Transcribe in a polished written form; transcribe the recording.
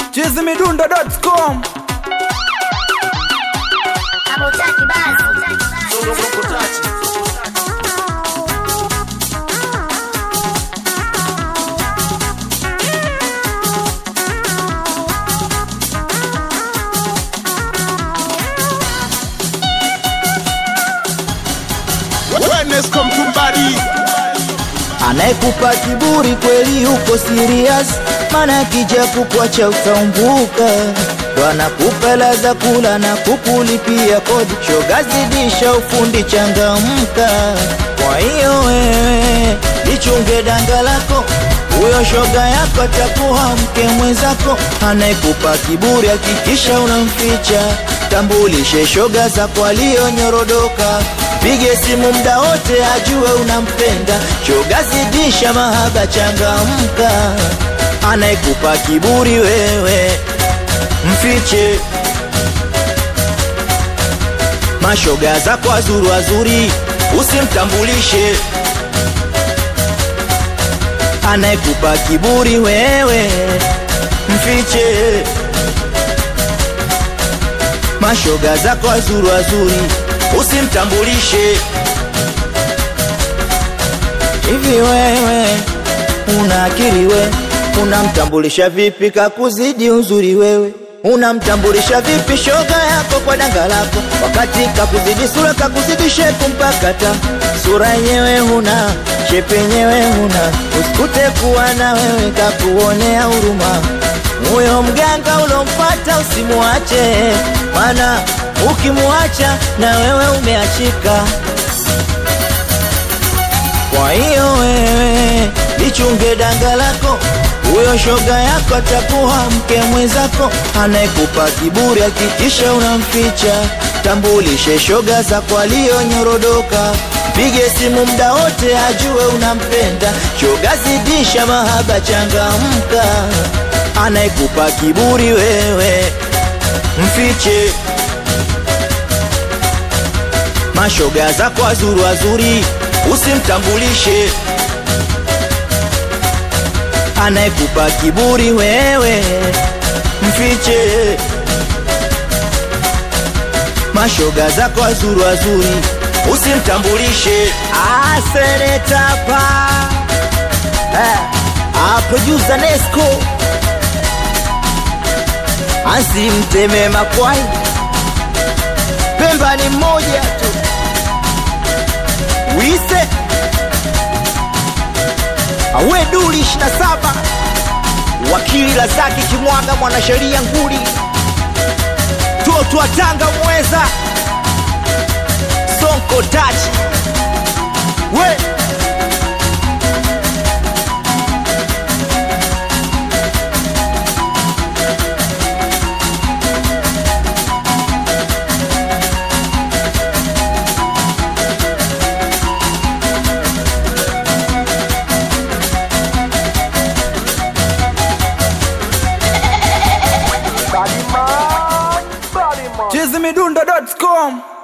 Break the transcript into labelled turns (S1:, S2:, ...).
S1: chizimidundo.com.
S2: Hamutaki basi.
S3: Wellness come to body.
S4: Anayekupa kiburi kweli uko serious, maana kija kukuacha utaumbuka. Ndo anakupa ladha kula na kukulipia kodi, shoga zidisha ufundi changamka. Kwa hiyo wewe lichunge danga lako, huyo shoga yako atakuwa mke mwenzako. Anayekupa kiburi hakikisha unamficha, tambulishe shoga zako aliyonyorodoka. Pige simu mda wote ajue unampenda, shoga zidisha mahaba changamka. Anayekupa kiburi wewe mfiche, mashoga zako wazuri wazuri usimtambulishe. Anayekupa kiburi wewe mfiche, mashoga zako wazuri wazuri usimtambulishe. Hivi wewe una akili we, unamtambulisha vipi kakuzidi uzuri wewe? Unamtambulisha vipi shoga yako kwa danga lako, wakati kakuzidi sura, kakuzidi shepu mpaka ta sura yenyewe huna, shepu yenyewe huna. Usikute kuwa na wewe kakuonea huruma, huyo mganga ulompata usimuache, maana ukimuacha na wewe umeachika. Kwa hiyo wewe lichunge danga lako, huyo shoga yako atakuwa mke mwenzako. Anayekupa kiburi hakikisha unamficha, tambulishe shoga zako aliyonyorodoka. Pige simu mda wote ajue unampenda, shoga zidisha mahaba changamka. Anayekupa kiburi wewe mfiche, mashoga zako wazuri wazuri usimtambulishe. Anayekupa kiburi wewe mfiche, mashoga zako wazuri wazuri usimtambulishe. Senetapa producer Nesco asimteme makwai, Pemba ni mmoja tu. Wise awe duli 27, wakili Lazaki Kimwaga, mwanasheria nguli, toto wa Tanga mweza, Sonko Tachi we
S1: chizimidundo.com.